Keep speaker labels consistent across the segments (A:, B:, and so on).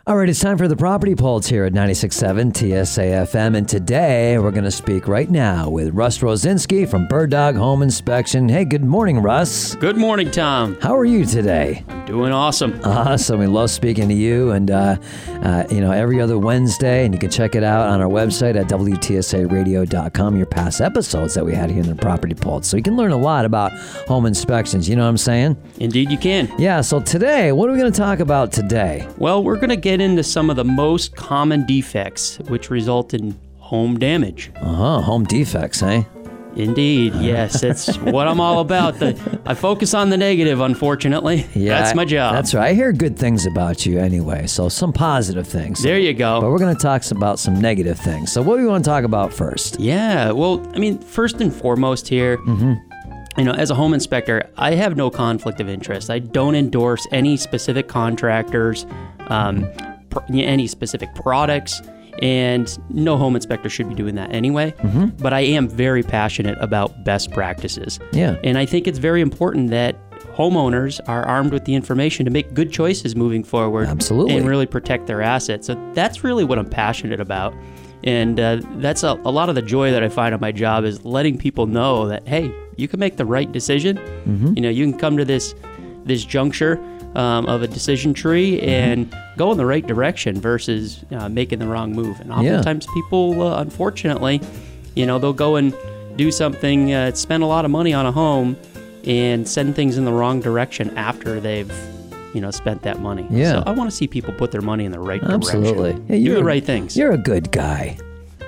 A: All right, it's time for the Property Pulse here at 96.7 TSA-FM, and today we're going to speak right now with Russ Rosinski from Bird Dog Home Inspection. Hey, good morning, Russ.
B: Good morning, Tom.
A: How are you today?
B: I'm doing awesome.
A: Awesome. We love speaking to you, and every other Wednesday, and you can check it out on our website at WTSAradio.com, your past episodes that we had here in the Property Pulse. So you can learn a lot about home inspections, you know what I'm saying?
B: Indeed you can.
A: Yeah, so today, what are we going to talk about today?
B: Well, we're going to get into some of the most common defects which result in home damage.
A: Home defects, eh?
B: Indeed, yes. It's what I'm all about. I focus on the negative, unfortunately.
A: Yeah,
B: that's my job.
A: That's right. I hear good things about you anyway, so some positive things.
B: There you go.
A: But we're going to talk about some negative things. So what do we want to talk about first?
B: Yeah, well, I mean, first and foremost here, as a home inspector, I have no conflict of interest. I don't endorse any specific contractors, any specific products, and no home inspector should be doing that anyway. But I am very passionate about best practices.
A: Yeah.
B: And I think it's very important that homeowners are armed with the information to make good choices moving forward.
A: Absolutely.
B: And really protect their assets. So that's really what I'm passionate about. And that's a lot of the joy that I find on my job is letting people know that, hey, you can make the right decision. You can come to this juncture of a decision tree and go in the right direction versus making the wrong move. And oftentimes people, unfortunately, they'll go and do something, spend a lot of money on a home and send things in the wrong direction after they've spent that money.
A: Yeah.
B: So I want to see people put their money in the right direction.
A: Absolutely. Hey,
B: do the right things.
A: You're a good guy.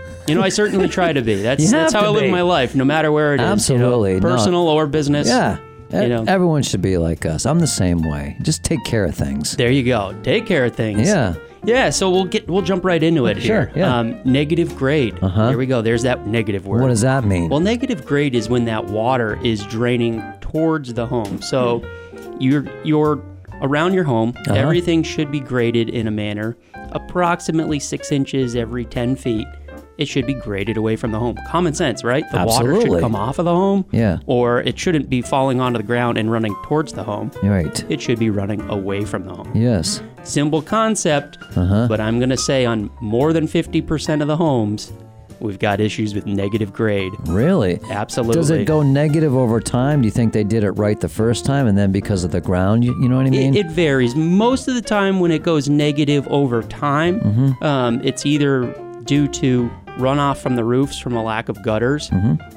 B: I certainly try to be. That's how I live
A: be.
B: my life, no matter where it is.
A: Absolutely.
B: Personal or business.
A: Yeah. Everyone should be like us. I'm the same way. Just take care of things.
B: There you go. Take care of things.
A: Yeah.
B: Yeah, so we'll jump right into it here.
A: Sure, yeah.
B: Negative grade. Here we go. There's that negative word.
A: What does that mean?
B: Well, negative grade is when that water is draining towards the home. So you're around your home. Everything should be graded in a manner approximately 6 inches every 10 feet. It should be graded away from the home. Common sense, right? The water should come off of the home.
A: Yeah.
B: Or it shouldn't be falling onto the ground and running towards the home.
A: Right.
B: It should be running away from the home.
A: Yes.
B: Simple concept, but I'm going to say on more than 50% of the homes, we've got issues with negative grade.
A: Really?
B: Absolutely.
A: Does it go negative over time? Do you think they did it right the first time and then because of the ground, you know what I mean?
B: It varies. Most of the time when it goes negative over time, it's either due to runoff from the roofs from a lack of gutters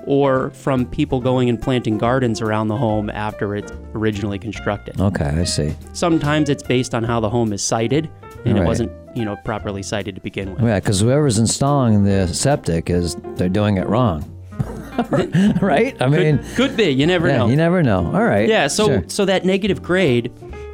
B: or from people going and planting gardens around the home after it's originally constructed.
A: Okay, I see.
B: Sometimes it's based on how the home is sited and
A: Right.
B: it wasn't, properly sited to begin with.
A: Yeah, because whoever's installing the septic they're doing it wrong. Right? I mean,
B: Could be. You never know.
A: You never know. All right.
B: Yeah,
A: Sure.
B: so that negative grade,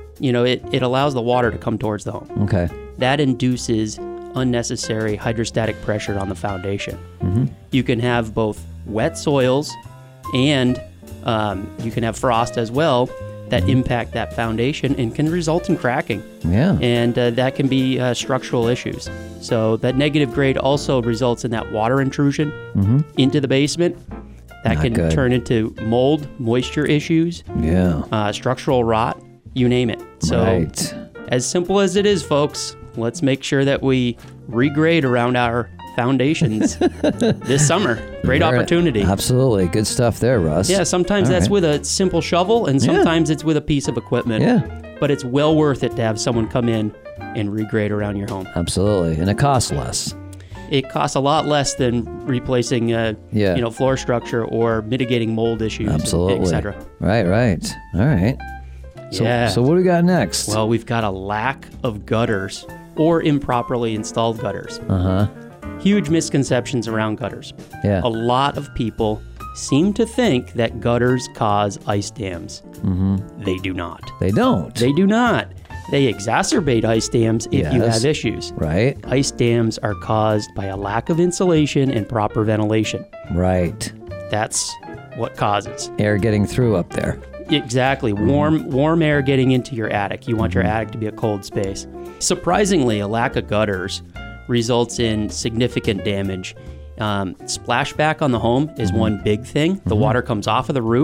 B: it allows the water to come towards the home.
A: Okay.
B: That induces unnecessary hydrostatic pressure on the foundation. You can have both wet soils and you can have frost as well that impact that foundation and can result in cracking.
A: Yeah.
B: And that can be structural issues. So that negative grade also results in that water intrusion into the basement. That
A: Not
B: can
A: good.
B: turn into mold, moisture issues,
A: Yeah.
B: structural rot, you name it. So
A: Right.
B: as simple as it is, folks, let's make sure that we regrade around our foundations this summer. Great opportunity.
A: Absolutely. Good stuff there, Russ.
B: Yeah, sometimes
A: All
B: that's
A: right.
B: with a simple shovel, and sometimes it's with a piece of equipment.
A: Yeah.
B: But it's well worth it to have someone come in and regrade around your home.
A: Absolutely. And it costs less.
B: It costs a lot less than replacing,
A: Yeah.
B: floor structure or mitigating mold issues,
A: Absolutely.
B: etc.
A: Right. All right. So,
B: Yeah.
A: So what do we got next?
B: Well, we've got a lack of gutters or improperly installed gutters. Huge misconceptions around gutters.
A: Yeah.
B: A lot of people seem to think that gutters cause ice dams. They do not.
A: They don't.
B: They do not. They exacerbate ice dams if you
A: Yes.
B: have issues.
A: Right.
B: Ice dams are caused by a lack of insulation and proper ventilation.
A: Right.
B: That's what causes.
A: Air getting through up there.
B: Exactly. Warm air getting into your attic. You want your attic to be a cold space. Surprisingly, a lack of gutters results in significant damage. Splashback on the home is one big thing. The water comes off of the roof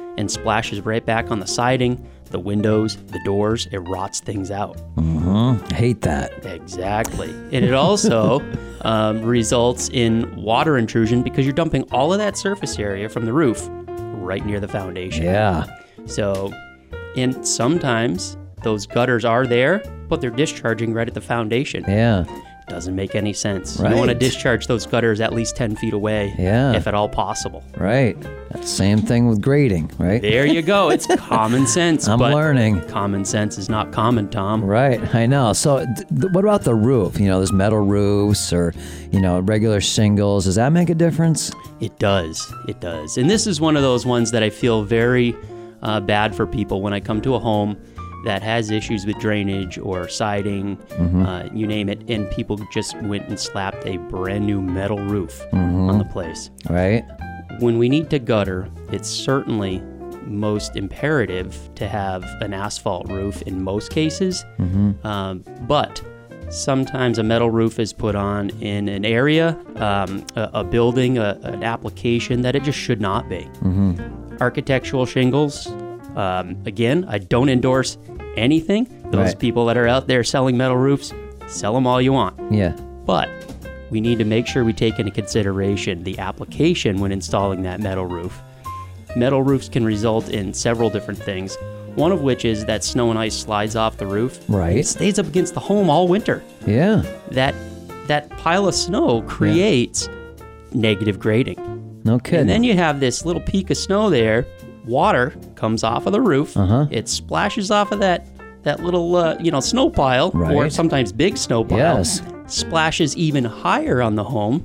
B: and splashes right back on the siding, the windows, the doors. It rots things out.
A: I hate that.
B: Exactly. And it also results in water intrusion because you're dumping all of that surface area from the roof right near the foundation.
A: Yeah.
B: So, and sometimes those gutters are there, but they're discharging right at the foundation.
A: Yeah.
B: Doesn't make any sense.
A: Right.
B: You want to discharge those gutters at least 10 feet away,
A: Yeah.
B: if at all possible.
A: Right. Same thing with grading, right?
B: There you go. It's common sense.
A: I'm
B: but
A: learning.
B: Common sense is not common, Tom.
A: Right, I know. So what about the roof? There's metal roofs or, regular shingles. Does that make a difference?
B: It does. It does. And this is one of those ones that I feel very bad for people when I come to a home that has issues with drainage or siding, you name it, and people just went and slapped a brand new metal roof on the place.
A: Right.
B: When we need to gutter, it's certainly most imperative to have an asphalt roof in most cases, but sometimes a metal roof is put on in an area, a building, an application that it just should not be. Architectural shingles, again, I don't endorse anything. Those people that are out there selling metal roofs, sell them all you want.
A: Yeah.
B: But we need to make sure we take into consideration the application when installing that metal roof. Metal roofs can result in several different things, one of which is that snow and ice slides off the roof.
A: Right.
B: It stays up against the home all winter.
A: Yeah.
B: That pile of snow creates negative grading.
A: No kidding.
B: And then you have this little peak of snow there. Water comes off of the roof. It splashes off of that little snow pile, or sometimes big snow pile.
A: Yes.
B: Splashes even higher on the home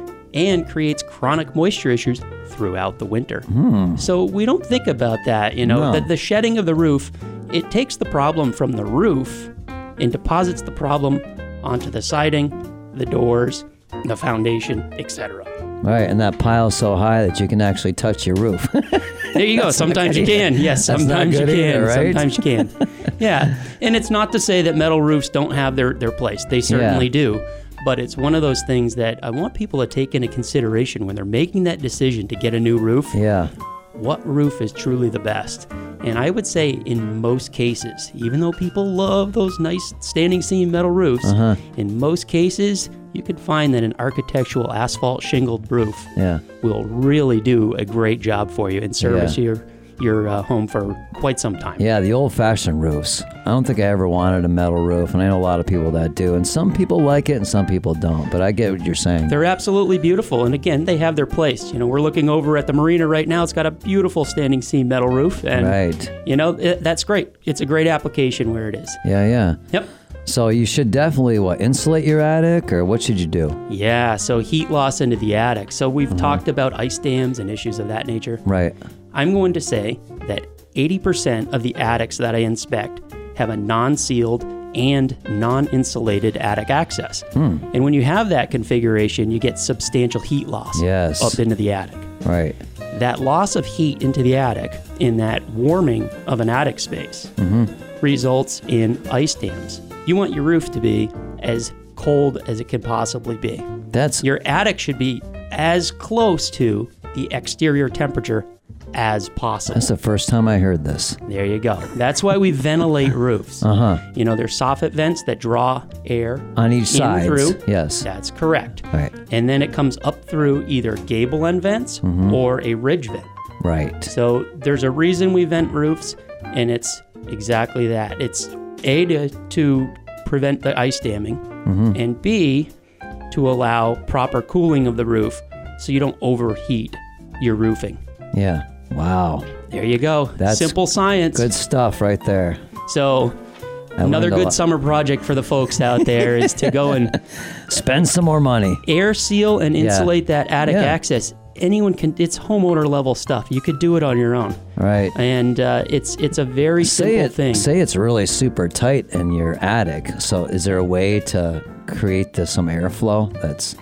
B: and creates chronic moisture issues throughout the winter. So we don't think about that.
A: No.
B: The shedding of the roof, it takes the problem from the roof and deposits the problem onto the siding, the doors, the foundation, etc.
A: Right, and that pile's so high that you can actually touch your roof.
B: There you go. Sometimes you can. Yes, sometimes you can.
A: Either, right?
B: Sometimes you can. Yeah. And it's not to say that metal roofs don't have their place. They certainly do. But it's one of those things that I want people to take into consideration when they're making that decision to get a new roof.
A: Yeah.
B: What roof is truly the best? And I would say in most cases, even though people love those nice standing seam metal roofs, in most cases, you could find that an architectural asphalt shingled roof will really do a great job for you and service your home for quite some time.
A: Yeah, the old-fashioned roofs. I don't think I ever wanted a metal roof, and I know a lot of people that do. And some people like it and some people don't, but I get what you're saying.
B: They're absolutely beautiful. And again, they have their place. We're looking over at the marina right now. It's got a beautiful standing seam metal roof. And, that's great. It's a great application where it is.
A: Yeah.
B: Yep.
A: So you should definitely, insulate your attic, or what should you do?
B: Yeah, so heat loss into the attic. So we've talked about ice dams and issues of that nature.
A: Right.
B: I'm going to say that 80% of the attics that I inspect have a non-sealed and non-insulated attic access. And when you have that configuration, you get substantial heat loss up into the attic.
A: Right.
B: That loss of heat into the attic in that warming of an attic space results in ice dams. You want your roof to be as cold as it can possibly be. Your attic should be as close to the exterior temperature as possible.
A: That's the first time I heard this.
B: There you go. That's why we ventilate roofs. There's soffit vents that draw air
A: on each side.
B: Through.
A: Yes.
B: That's correct.
A: Right.
B: And then it comes up through either gable end vents or a ridge vent.
A: Right.
B: So there's a reason we vent roofs, and it's exactly that. It's A, to prevent the ice damming, and B, to allow proper cooling of the roof so you don't overheat your roofing.
A: Yeah. Wow.
B: There you go. That's simple science.
A: Good stuff right there.
B: So another good summer project for the folks out there is to go and
A: spend some more money.
B: Air seal and insulate that attic access. Anyone can. It's homeowner level stuff. You could do it on your own.
A: Right.
B: And it's a very simple thing.
A: Say it's really super tight in your attic. So is there a way to create some airflow that's,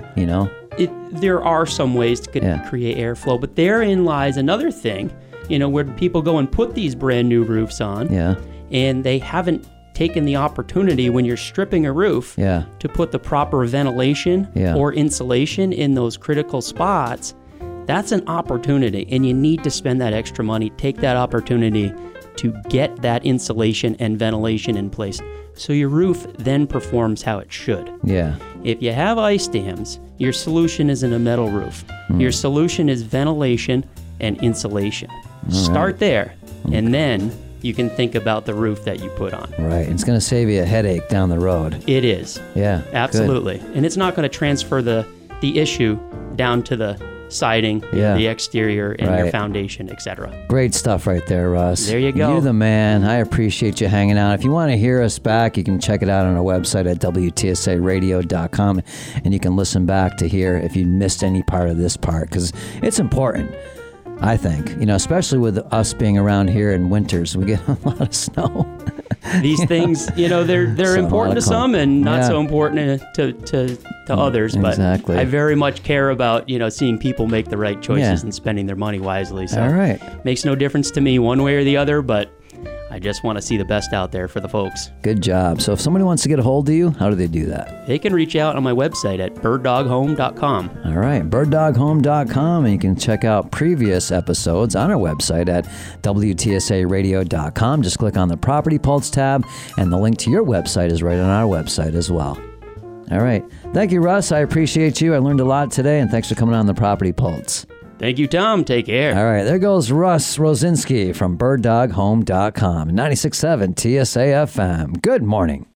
B: There are some ways to create airflow, but therein lies another thing, where people go and put these brand new roofs on, and they haven't taken the opportunity when you're stripping a roof to put the proper ventilation or insulation in those critical spots That's an opportunity, and you need to spend that extra money, take that opportunity to get that insulation and ventilation in place so your roof then performs how it should.
A: Yeah.
B: If you have ice dams, your solution isn't a metal roof. Your solution is ventilation and insulation. Start there, and then you can think about the roof that you put on.
A: Right. It's going to save you a headache down the road.
B: It is.
A: Yeah.
B: Absolutely.
A: Good.
B: And it's not going to transfer the issue down to the siding, the exterior, and your foundation, etc.
A: Great stuff right there, Russ.
B: There you go.
A: You're the man. I appreciate you hanging out. If you want to hear us back, you can check it out on our website at WTSARadio.com, and you can listen back to hear if you missed any part of this part, because it's important, I think, especially with us being around here in winters. We get a lot of snow.
B: These things, they're important to some and not so important to others.
A: Exactly.
B: But I very much care about, seeing people make the right choices and spending their money wisely. So
A: all right.
B: Makes no difference to me one way or the other, but I just want to see the best out there for the folks.
A: Good job. So if somebody wants to get a hold of you, how do they do that?
B: They can reach out on my website at birddoghome.com.
A: All right, birddoghome.com, and you can check out previous episodes on our website at WTSARadio.com. Just click on the Property Pulse tab, and the link to your website is right on our website as well. All right. Thank you, Russ. I appreciate you. I learned a lot today, and thanks for coming on the Property Pulse.
B: Thank you, Tom. Take care.
A: All right, there goes Russ Rosinski from birddoghome.com, 96.7 TSA FM. Good morning.